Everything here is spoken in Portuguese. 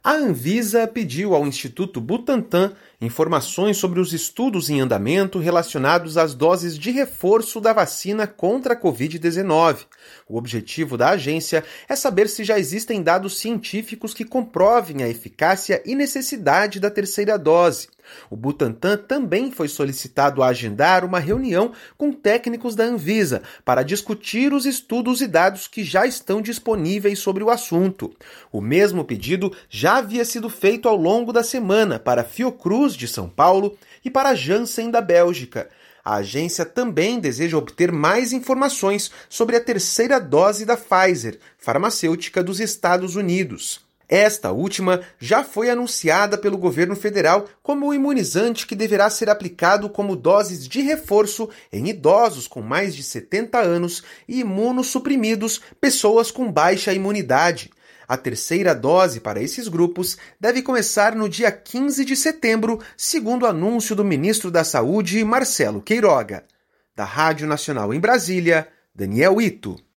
A Anvisa pediu ao Instituto Butantan informações sobre os estudos em andamento relacionados às doses de reforço da vacina contra a Covid-19. O objetivo da agência é saber se já existem dados científicos que comprovem a eficácia e necessidade da terceira dose. O Butantan também foi solicitado a agendar uma reunião com técnicos da Anvisa para discutir os estudos e dados que já estão disponíveis sobre o assunto. O mesmo pedido já havia sido feito ao longo da semana para a Fiocruz de São Paulo e para a Janssen da Bélgica. A agência também deseja obter mais informações sobre a terceira dose da Pfizer, farmacêutica dos Estados Unidos. Esta última já foi anunciada pelo governo federal como o imunizante que deverá ser aplicado como doses de reforço em idosos com mais de 70 anos e imunossuprimidos, pessoas com baixa imunidade. A terceira dose para esses grupos deve começar no dia 15 de setembro, segundo anúncio do ministro da Saúde, Marcelo Queiroga. Da Rádio Nacional em Brasília, Daniel Ito.